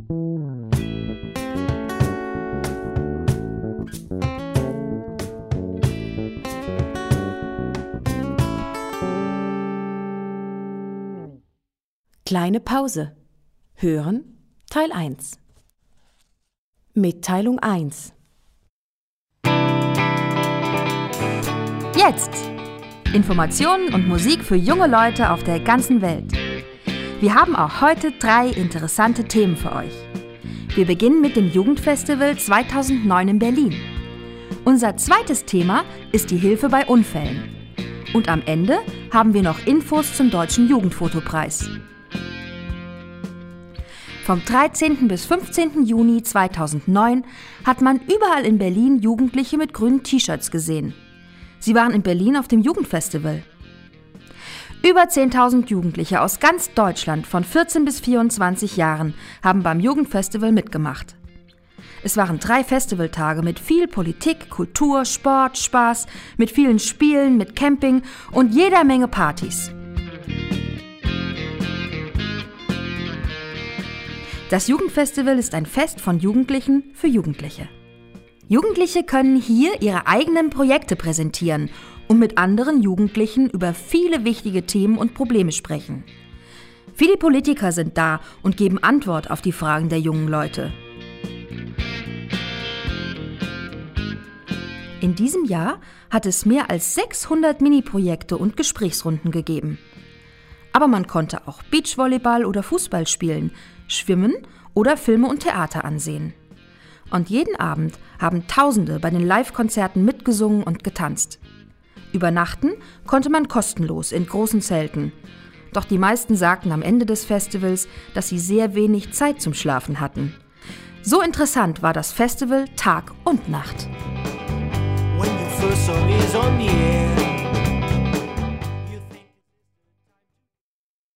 Kleine Pause. Hören Teil 1. Mitteilung 1. Jetzt! Informationen und Musik für junge Leute auf der ganzen Welt. Wir haben auch heute 3 interessante Themen für euch. Wir beginnen mit dem Jugendfestival 2009 in Berlin. Unser zweites Thema ist die Hilfe bei Unfällen. Und am Ende haben wir noch Infos zum Deutschen Jugendfotopreis. Vom 13. bis 15. Juni 2009 hat man überall in Berlin Jugendliche mit grünen T-Shirts gesehen. Sie waren in Berlin auf dem Jugendfestival. Über 10.000 Jugendliche aus ganz Deutschland von 14 bis 24 Jahren haben beim Jugendfestival mitgemacht. Es waren 3 Festivaltage mit viel Politik, Kultur, Sport, Spaß, mit vielen Spielen, mit Camping und jeder Menge Partys. Das Jugendfestival ist ein Fest von Jugendlichen für Jugendliche. Jugendliche können hier ihre eigenen Projekte präsentieren und mit anderen Jugendlichen über viele wichtige Themen und Probleme sprechen. Viele Politiker sind da und geben Antwort auf die Fragen der jungen Leute. In diesem Jahr hat es mehr als 600 Mini-Projekte und Gesprächsrunden gegeben. Aber man konnte auch Beachvolleyball oder Fußball spielen, schwimmen oder Filme und Theater ansehen. Und jeden Abend haben Tausende bei den Live-Konzerten mitgesungen und getanzt. Übernachten konnte man kostenlos in großen Zelten. Doch die meisten sagten am Ende des Festivals, dass sie sehr wenig Zeit zum Schlafen hatten. So interessant war das Festival Tag und Nacht.